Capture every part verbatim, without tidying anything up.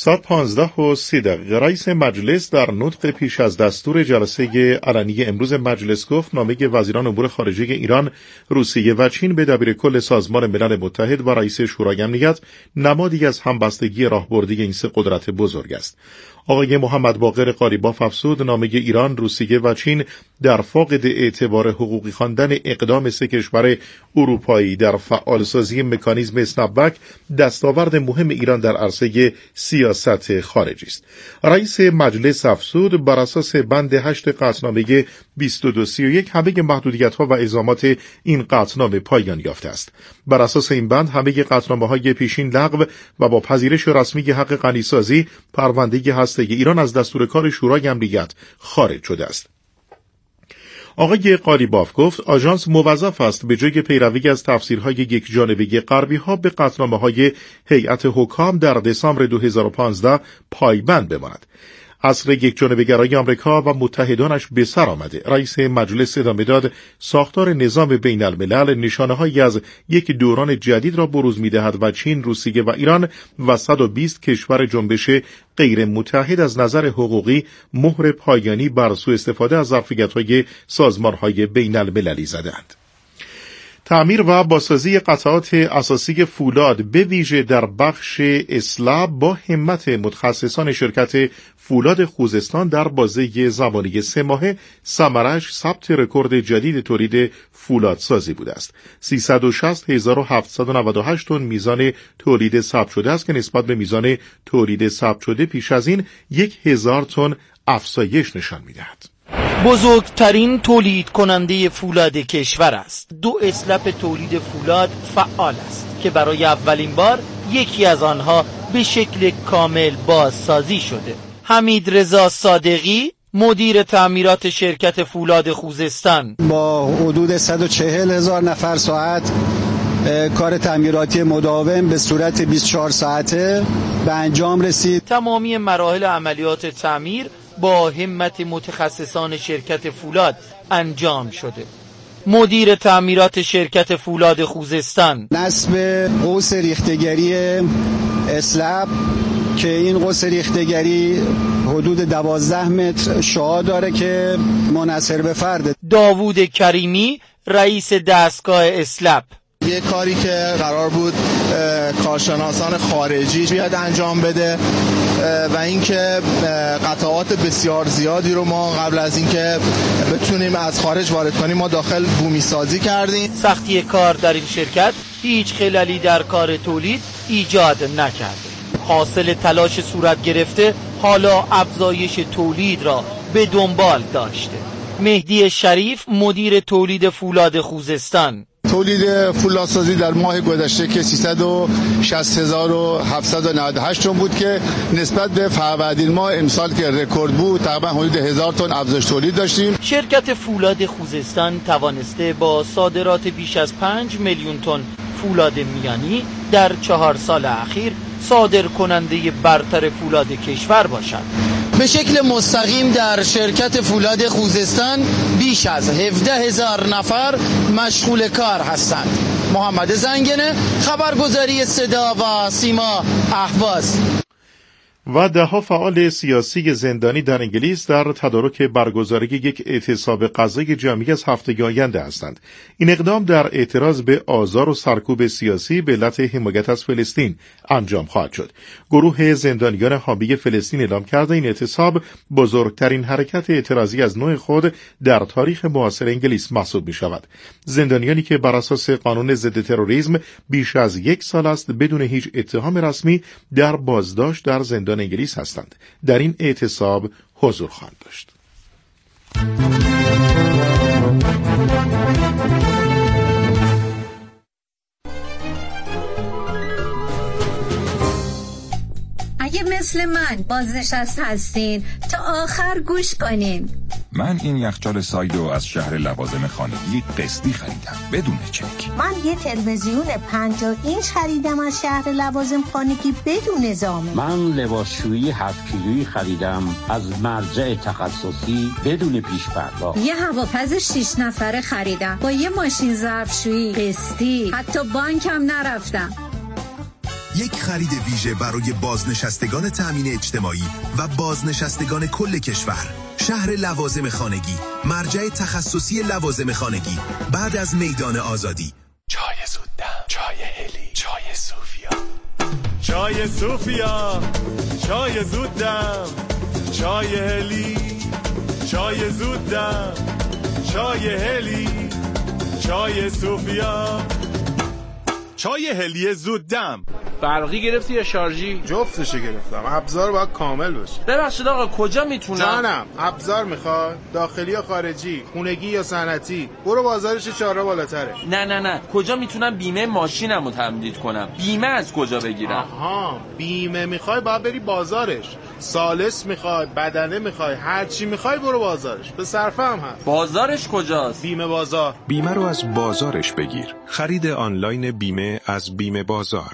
ساعت پانزده و سی دقیقه رئیس مجلس در نطق پیش از دستور جلسه علنی امروز مجلس گفت نامه وزیران امور خارجه ایران، روسیه و چین به دبیرکل سازمان ملل متحد و رئیس شورای امنیت نمادی از همبستگی راهبردی این سه قدرت بزرگ است. آقای محمد باقر قالیباف افزود نامه ایران، روسیه و چین در فاقد اعتبار حقوقی خواندن اقدام سه کشور اروپایی در فعالسازی مکانیزم اسنپ‌بک دستاورد مهم ایران در عرصه سیاست خارجی است. رئیس مجلس افزود بر اساس بند هشت قطعنامه بیست و دو سی و یک همه محدودیت‌ها و الزامات این قطعنامه پایان یافته است. بر اساس این بند همه قطعنامه‌های پیشین لغو و با پذیرش رسمی حق غنیسازی پرونده هسته ایران از دستور کار شورای امنیت خارج شده است. آقای قالیباف گفت آژانس موظف است به جای پیروی از تفسیرهای یک جانبه غربی ها به قطعنامه‌های هیئت حکام در دسامبر دو هزار و پانزده پایبند بماند. عصر یک جانبه گرایی آمریکا و متحدانش به سر آمده. رئیس مجلس ادامه داد ساختار نظام بین الملل نشانه‌هایی از یک دوران جدید را بروز می‌دهد و چین، روسیه و ایران و صد و بیست کشور جنبش غیر متحد از نظر حقوقی مهر پایانی بر سوء استفاده از ظرفیت‌های سازمان‌های بین المللی زدند. تعمیر و بازسازی قطعات اساسی فولاد به ویژه در بخش اسلب با همت متخصصان شرکت فولاد خوزستان در بازه زمانی سه ماهه ثمرش ثبت رکورد جدید تولید فولادسازی بوده است. سیصد و شصت هزار و هفتصد و نود و هشت تن میزان تولید ثبت شده است که نسبت به میزان تولید ثبت شده پیش از این یک هزار تن افزایش نشان می‌دهد. بزرگترین تولید کننده فولاد کشور است. دو اسلپ تولید فولاد فعال است که برای اولین بار یکی از آنها به شکل کامل بازسازی شده. حمید رضا صادقی، مدیر تعمیرات شرکت فولاد خوزستان، با حدود صد و چهل هزار نفر ساعت کار تعمیراتی مداوم به صورت بیست و چهار ساعته به انجام رسید. تمامی مراحل عملیات تعمیر با همت متخصصان شرکت فولاد انجام شده. مدیر تعمیرات شرکت فولاد خوزستان، نصب قوس ریختگری اسلب که این قوس ریختگری حدود دوازده متر شعاع داره که منحصر به فرده. داوود کریمی، رئیس دستگاه اسلب، یه کاری که قرار بود کارشناسان خارجی بیاد انجام بده و اینکه قطعات بسیار زیادی رو ما قبل از اینکه بتونیم از خارج وارد کنیم ما داخل بومی سازی کردیم. سختی کار در این شرکت هیچ خللی در کار تولید ایجاد نکرده. حاصل تلاش صورت گرفته حالا افزایش تولید را به دنبال داشته. مهدی شریف، مدیر تولید فولاد خوزستان، تولید فولادسازی در ماه گذشته که سیصد و شصت هزار و هفتصد و نود و هشت تن بود که نسبت به فروردین ماه امسال که رکورد بود تقریبا حدود هزار تن افزایش تولید داشتیم. شرکت فولاد خوزستان توانسته با صادرات بیش از پنج میلیون تن فولاد میانی در چهار سال اخیر صادر کننده برتر فولاد کشور باشد. به شکل مستقیم در شرکت فولاد خوزستان بیش از هفده هزار نفر مشغول کار هستند. محمد زنگنه، خبرگزاری صدا و سیما، اهواز. و دهها فعال سیاسی زندانی در انگلیس در تدارک برگزاری یک اعتصاب غذای جمعی از هفته آینده هستند. این اقدام در اعتراض به آزار و سرکوب سیاسی به علت حمایت از فلسطین انجام خواهد شد. گروه زندانیان حامی فلسطین اعلام کرده این اعتصاب بزرگترین حرکت اعتراضی از نوع خود در تاریخ معاصر انگلیس محسوب می شود. زندانیانی که بر اساس قانون ضد تروریسم بیش از یک سال است بدون هیچ اتهام رسمی در بازداشت در زندان انگلیس هستند. در این اعتصاب حضور خواهند داشت. اگه مثل من بازنشسته هستین تا آخر گوش کنین. من این یخچال سایدو از شهر لوازم خانگی قسطی خریدم بدون چک. من یه تلویزیون پنجاه اینچ خریدم از شهر لوازم خانگی بدون زامن. من لباسشویی هفت کیلویی خریدم از مرجع تخصصی بدون پیش پرداخت. یه هواپز شش نفره خریدم با یه ماشین ظرفشویی قسطی، حتی بانک هم نرفتم. یک خرید ویژه برای بازنشستگان تأمین اجتماعی و بازنشستگان کل کشور. شهر لوازم خانگی، مرجع تخصصی لوازم خانگی بعد از میدان آزادی. چای زودم، چای هلی، چای صوفیا. چای صوفیا، چای زودم، چای هلی، چای زودم، چای هلی، چای صوفیا. چای هلی زودم. برقی گرفتی یا شارژی؟ جفتشو گرفتم. ابزار باید کامل باشه. ببخشید آقا کجا میتونم؟ جانم، ابزار میخواد؟ داخلی یا خارجی؟ خونگی یا صنعتی؟ برو بازارش چهار بالاتره. نه نه نه، کجا میتونم بیمه ماشینمو تمدید کنم؟ بیمه از کجا بگیرم؟ آها، بیمه میخوای باید بری بازارش. سالس میخوای، بدنه میخوای، هر چی میخوای برو بازارش. به صرفه هم هست. بازارش کجاست؟ بیمه بازار. بیمه رو از بازارش بگیر. خرید آنلاین بیمه از بیمه بازار.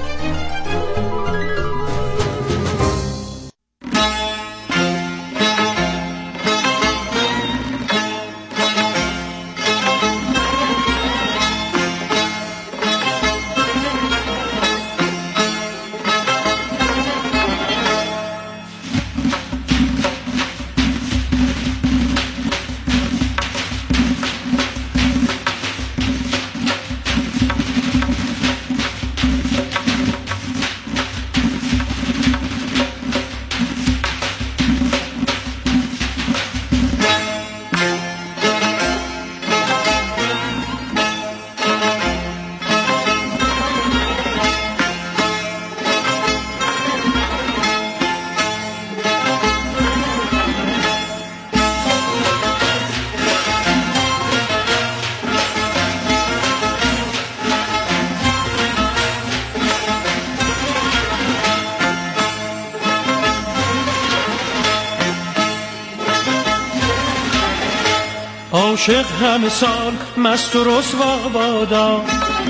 عاشق همه سال مست و رسوا بادا،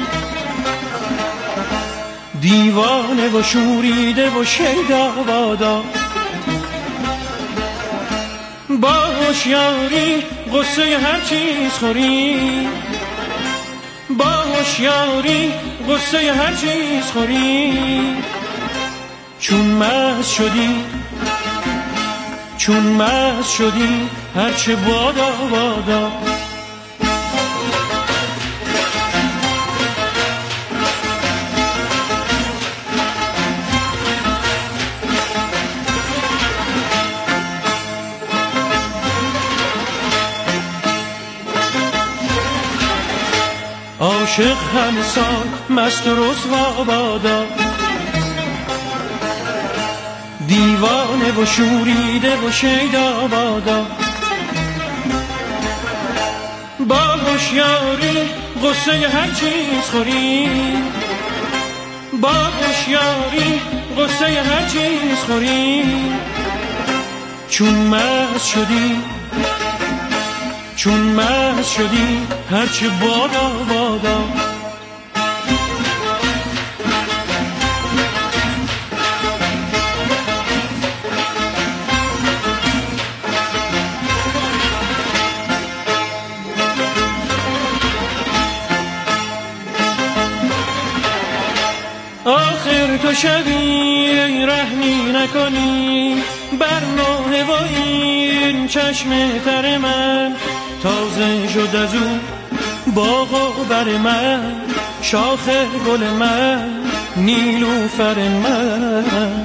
دیوانه و شوریده و شیدا بادا. با هوشیاری قصه هر چیز خوری، با هوشیاری قصه هر چیز خوری. چون مست شدی، چون مست شدی هرچه بادا بادا. عاشق همه سال مست و رسوا بادا، دیوانه و شوریده و شیدا بادا. با هوشیاری قصه هر چیز خوری، با هوشیاری قصه هر چیز خوری. چون مست شدی، چون مست شدی هرچه بادا بادا. آخر تو شبی رحمی نکنی بر نوه و این چشم تر من. تازه شد از او باغ و بر من، شاخ گل من، نیلوفر من.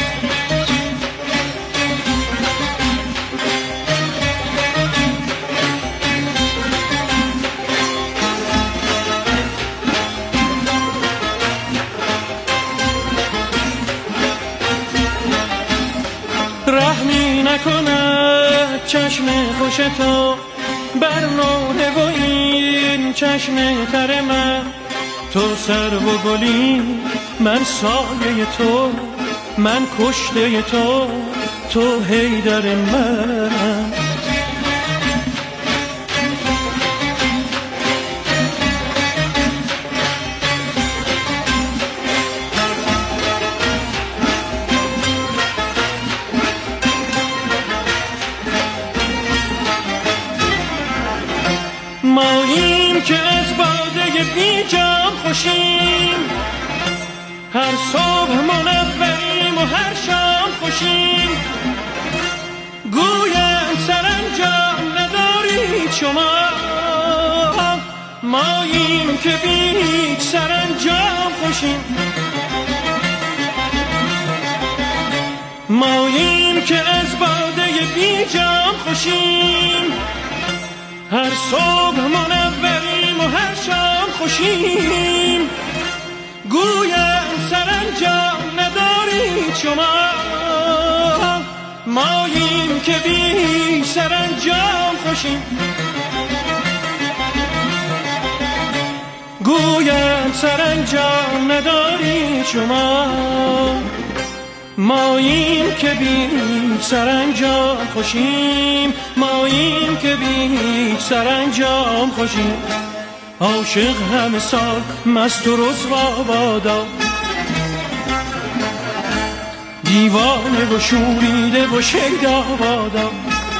رحمی نکند چشم خوش تو بر نوحه و این چشم تر من. تو سر و گلی، من سایه تو، من کشته تو، تو حیدر من. ماییم که از باده بی جام خوشیم، هر صبح منوریم و هر شام خوشیم، گویم سرانجام ندارید شما، ماییم که بی هیچ سرانجام خوشیم، ماییم که از باده بی جام خوشیم، هر صبح منوریم و هر شام خوشیم، گویم سرانجام ندارید شما، ماییم که بی سرانجام خوشیم، گویم سرانجام ندارید شما، ماییم که بی سرانجام خوشیم، ماییم که بی سرانجام خوشیم. عاشق همه سال مست و رسوا بادا، دیوانه و شوریده و شیدا بادا،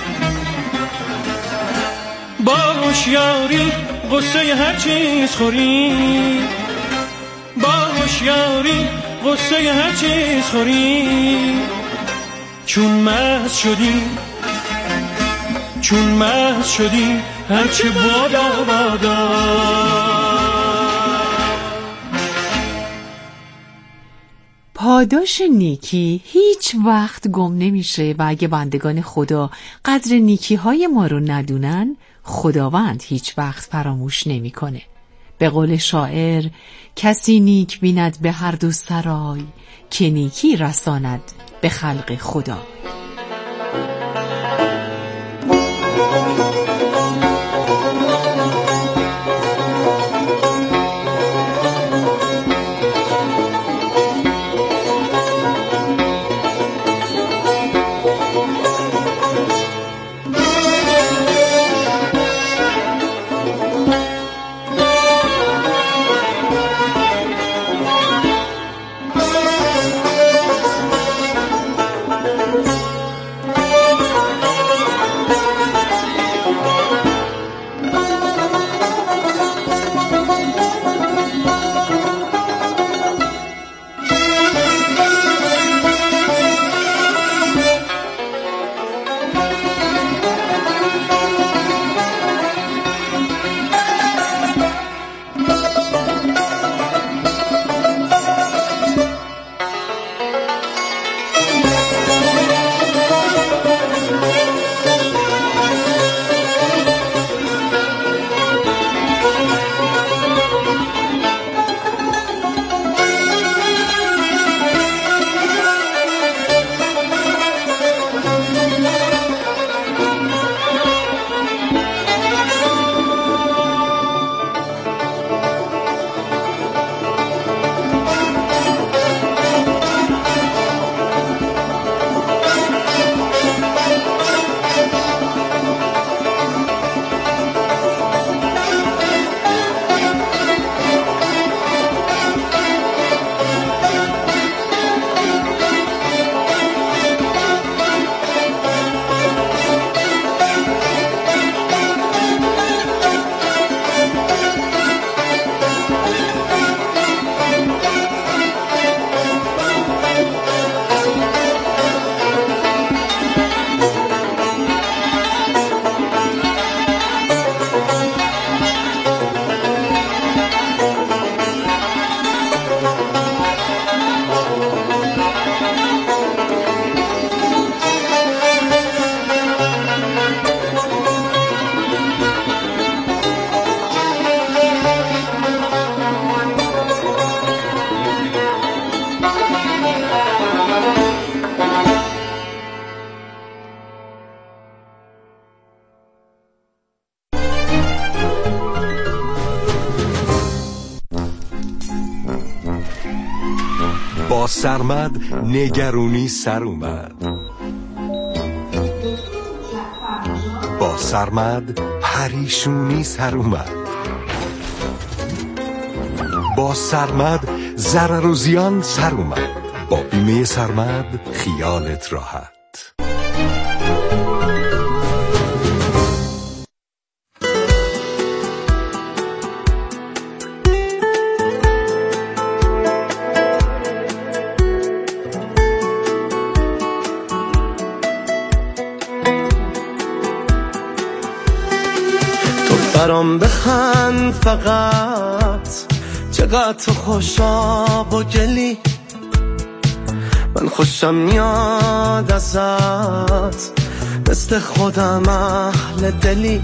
با هوشیاری قصه هر چیز خوری، با هوشیاری قصه هر چیز خوری، چون مست شدی چون مست شدی هرچه بادا بادا. پاداش نیکی هیچ وقت گم نمیشه و اگه بندگان خدا قدر نیکی های ما رو ندونن، خداوند هیچ وقت فراموش نمیکنه. به قول شاعر، کسی نیک بیند به هر دو سرای، که نیکی رساند به خلق خدا. با سرمد نگرونی سر اومد، با سرمد پریشونی سر اومد، با سرمد ضرر و زیان سر اومد. با بیمه سرمد خیالت راحت. فقط چقدر تو خوشاب و گلی، من خوشم میاد ازت مثل خودم اهل دلی،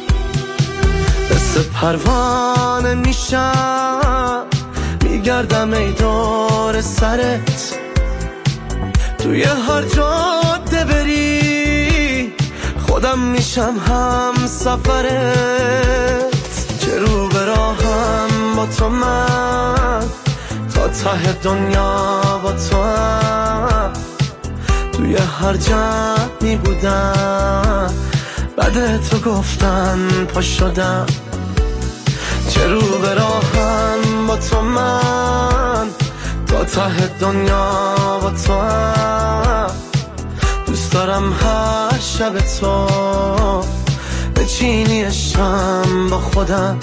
مثل پروانه میشم میگردم ای دور سرت، توی هر جاده بری خودم میشم هم سفرت، چه رو به راهم با تو من تا ته دنیا با تو هم، توی هر جمعی بودم بعد تو گفتن پا شدم، چه رو به راهم با تو من تا ته دنیا با تو هم، دوست دارم هر شب تو بچینی عشقم با خودم.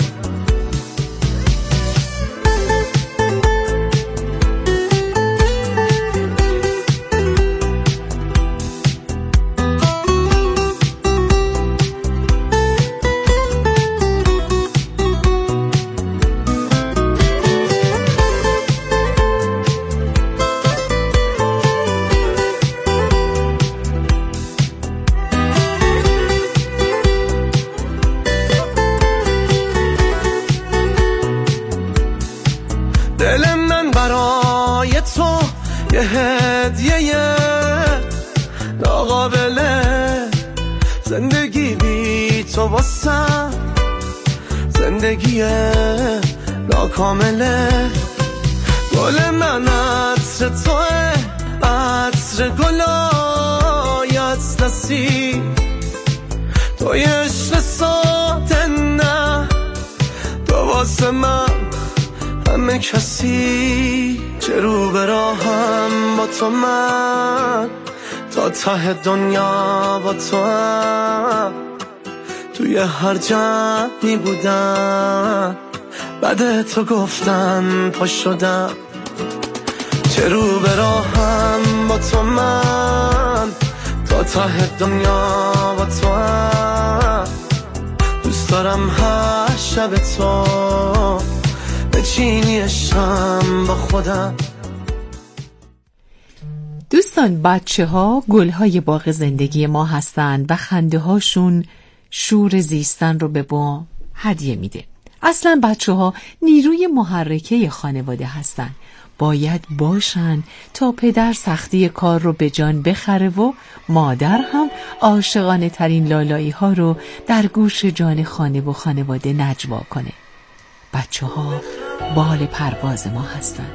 دل من برای تو یه هدیه ناقابله، زندگی بی تو واسم زندگی ناکامله، گل من عطر توه، عطر گلای اطلسی، توی عشق ساده نه تو واسه من همه کسی، چه رو به راهم با تو من تا ته دنیا با تو هم، توی هر جمعی بودم بعد تو گفتن پا شدم، چه رو به راهم با تو من تا ته دنیا با تو هم، دوست دارم هر شب تو بچینی عشقم با خودم. دوستان، بچه ها گل های باغ زندگی ما هستند و خنده هاشون شور زیستن رو به ما هدیه میده. اصلا بچه ها نیروی محرکه خانواده هستن، باید باشن تا پدر سختی کار رو به جان بخره و مادر هم عاشقانه ترین لالایی ها رو در گوش جان خانه و خانواده نجوا کنه. بچه ها بال پرواز ما هستن.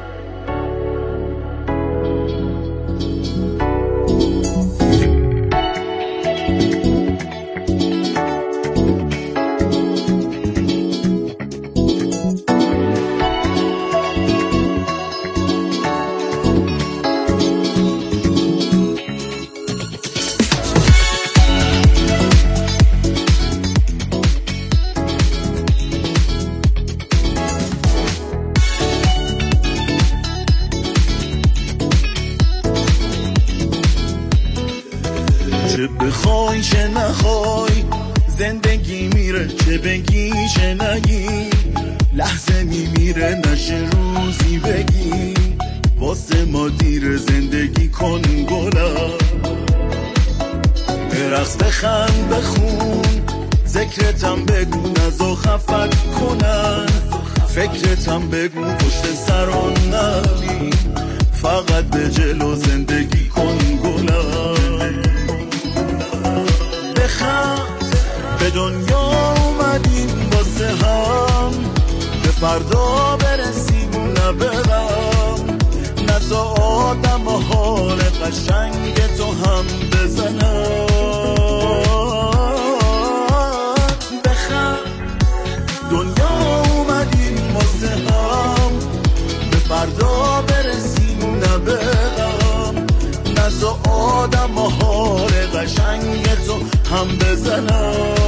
چه بخوای چه نخوای زندگی میره، چه بگی چه نگی لحظه میمیره، نشه روزی بگی واسه ما دیر، زندگی کن گلا، برقص بخند بخون ذکرتم بگو نزا خفت کنن، فکرتم بگو پشت سران نبی، فقط به جلو زندگی کن گلا، بخند به دنیا اومدیم واسه هم، به فردا برسیم و نبرم، نزا آدم و حال قشنگ تو هم بزنم، بخند دنیا اومدیم واسه هم، به فردا برسیم و نبرم، نزا آدم و حال قشنگ تو هم بزنم.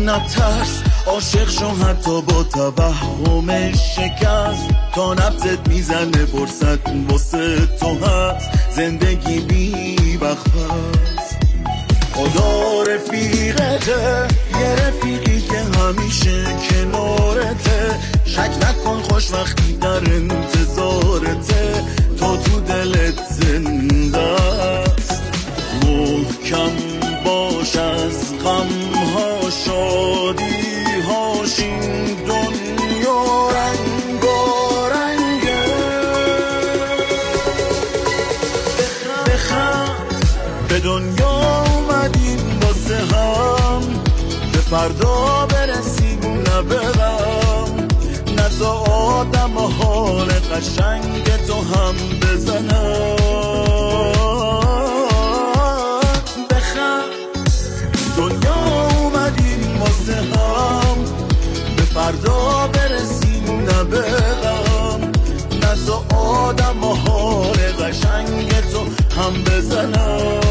نترس، عاشق شو حتی با توهم شکست، تا نبضت میزنه فرصت واسه تو هست، زندگی بی وقفست. خدا رفیقته، یه رفیقی که همیشه کنارته، شک نکن خوش وقتی در انتظارته، تا تو دلت زنده است. محکم باش از غمها شادی هاش، این دنیا رنگارنگه. بخند به دنیا اومدیم واسه هم، به فردا برسیم نه به غم، نزا آدم حال قشنگ تو هم بزنم. دنیا اومدیم واسه هم، به فردا برسیم نه به غم، نزا آدم حال قشنگ تو هم بزنم.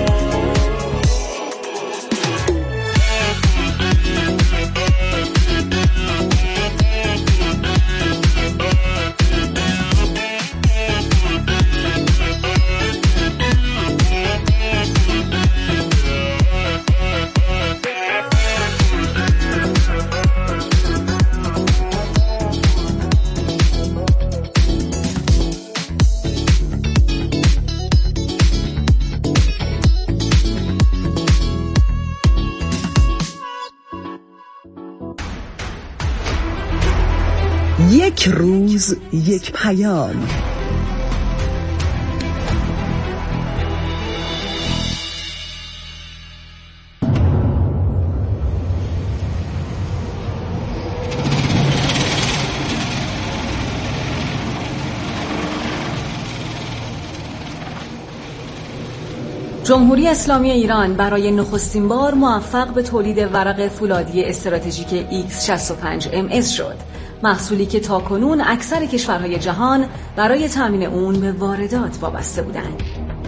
یک روز یک پیام. جمهوری اسلامی ایران برای نخستین بار موفق به تولید ورق فولادی استراتژیک ایکس شصت و پنج ام اس شد، محصولی که تاکنون اکثر کشورهای جهان برای تامین اون به واردات وابسته بودند.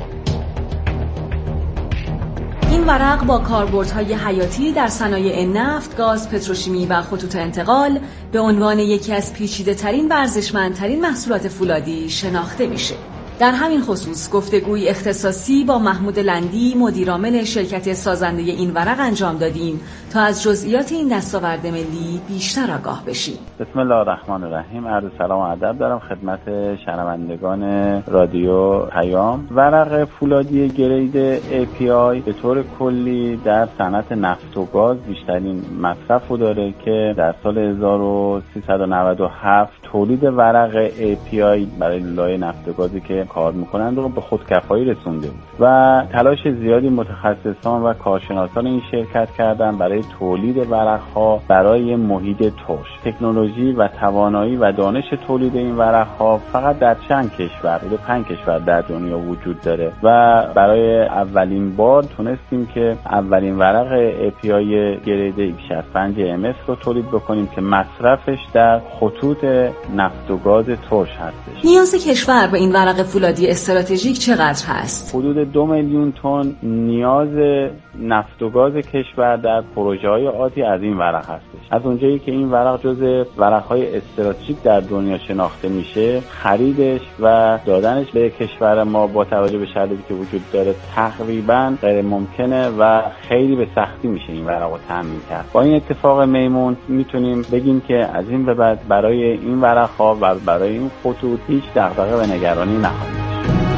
این ورق با کاربردهای حیاتی در صنایع نفت، گاز، پتروشیمی و خطوط انتقال به عنوان یکی از پیچیده‌ترین و ارزشمندترین محصولات فولادی شناخته میشه. در همین خصوص گفتگوی اختصاصی با محمود لندی، مدیرعامل شرکت سازنده این ورق انجام دادیم تا از جزئیات این دستاورد ملی بیشتر آگاه بشیم. بسم الله الرحمن الرحیم. عرض سلام و ادب دارم خدمت شنوندگان رادیو پیام. ورق فولادی گرید ای پی آی به طور کلی در صنعت نفت و گاز بیشترین مصرف رو داره که در سال هزار و سیصد و نود و هفت تولید ورق ای پی آی برای لایه نفت و گازی که کار میکنند رو به خودکفایی رسونده بود و تلاش زیادی متخصصان و کارشناسان این شرکت کردن برای تولید ورق‌ها برای محیط ترش. تکنولوژی و توانایی و دانش تولید این ورق‌ها فقط در چند کشور، در پنج کشور در دنیا وجود داره و برای اولین بار تونستیم که اولین ورق ای پی آی گرید ایکس شصت و پنج ام اس رو تولید بکنیم که مصرفش در خطوط نفت و گاز ترش هستش. نیاز کشور به این ورق فولادی استراتژیک چقدر هست؟ حدود دو میلیون تن نیاز نفت و گاز کشور در پروژه‌های آتی از این ورق هستش. از اونجایی که این ورق جزء ورق‌های استراتژیک در دنیا شناخته میشه، خریدش و دادنش به کشور ما با توجه به شرایطی که وجود داره تقریباً غیر ممکنه و خیلی به سختی میشه این ورق رو تامین کرد. با این اتفاق میمون میتونیم بگیم که از این به بعد برای این ورق‌ها و برای این خطوط هیچ دغدغه و نگرانی نخواهیم.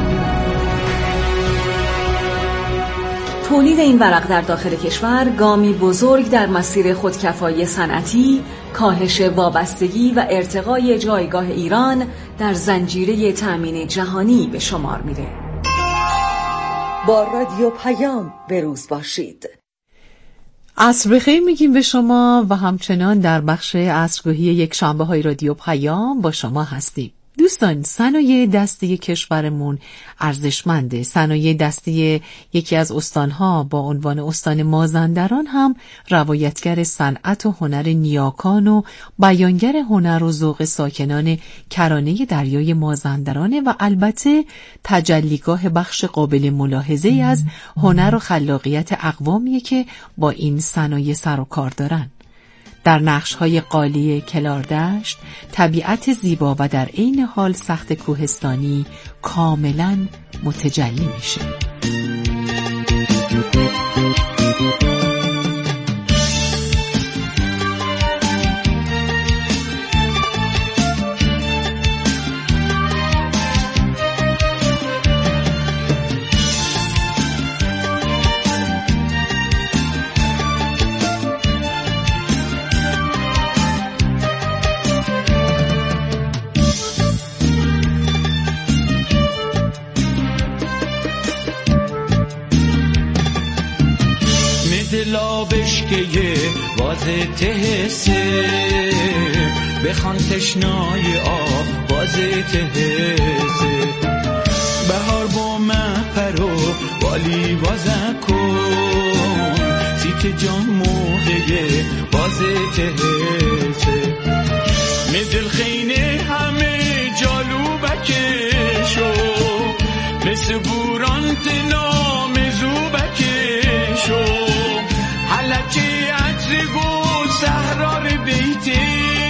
تولید این ورق در داخل کشور گامی بزرگ در مسیر خودکفایی صنعتی، کاهش وابستگی و ارتقای جایگاه ایران در زنجیره تامین جهانی به شمار میره. با رادیو پیام بروز باشید. عصر بخیر میگیم به شما و همچنان در بخش عصرگاهی یک شنبه های رادیو پیام با شما هستیم. دوستان، صنایع دستی کشورمون ارزشمنده. صنایع دستی یکی از استانها با عنوان استان مازندران هم روایتگر صنعت و هنر نیاکان و بیانگر هنر و ذوق ساکنان کرانه دریای مازندرانه و البته تجلیگاه بخش قابل ملاحظه‌ای از هنر و خلاقیت اقوامیه که با این صنایع سر و کار دارن. در نقش‌های قالی کلاردشت، طبیعت زیبا و در عین حال سخت کوهستانی کاملاً متجلی میشه. دلا بشکه واز تهسه بخوان تشنای آب باز تهسه بهار با مپرو والی وازه کن سیت جان موقعه باز تهسه مدل خینه همه جالو بکشو مثل بوران تنام زو بکشو حلقه عطر گل سهرار بیته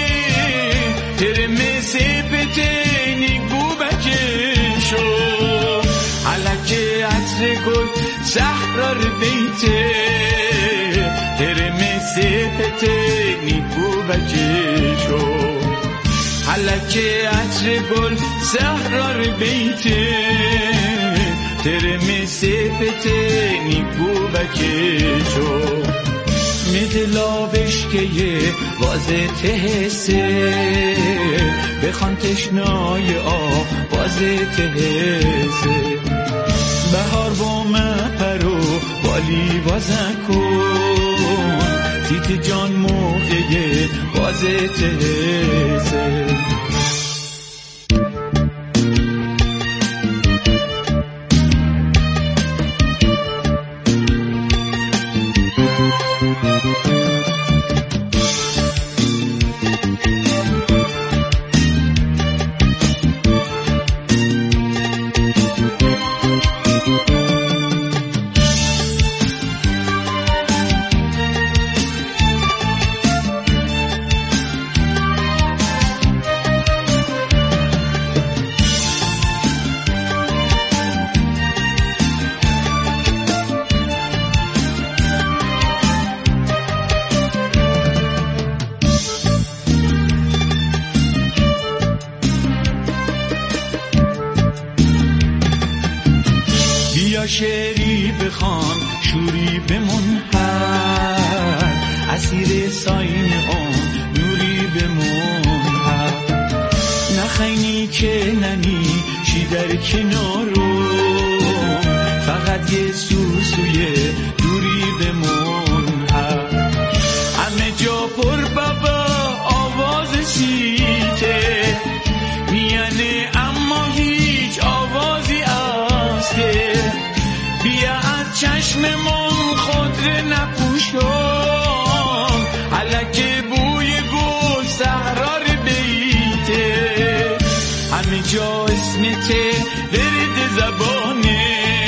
ترمه سپته نیگو بکشو حلقه عطر گل سهرار بیته ترمه سپته نیگو بکشو حلقه عطر گل سهرار بیته ترمه سپته نیگو بکشو مدلا بشکه واز تهسه بخوان تشنای آب باز تهسه بهار با مپرو والی وازه کن تیت جان موقعه باز تهسه شعری بخوان شوری بمون هر اسیر ساین اون نوری بمون هر نخینی که ننی چی در کنارو فقط یه سوسوی دوری بمون هر همه جا پر بابا آواز سیته میانه اما هیچ آوازی آسته بیا از چشممون خودره نپوشم حلقه بوی گل سهرار بیته همه جا اسمته ورد زبانه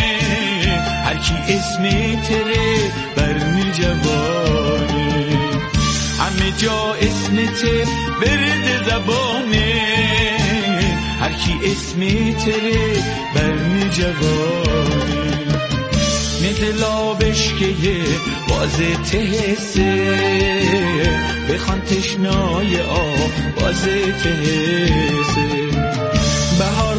هرکی اسم تره برمی جوانه همه جا اسمته ورد زبانه هرکی اسم تره برمی جوانه مدلا بشکه باز تهسه بخوان تشنای آب باز تهسه بهار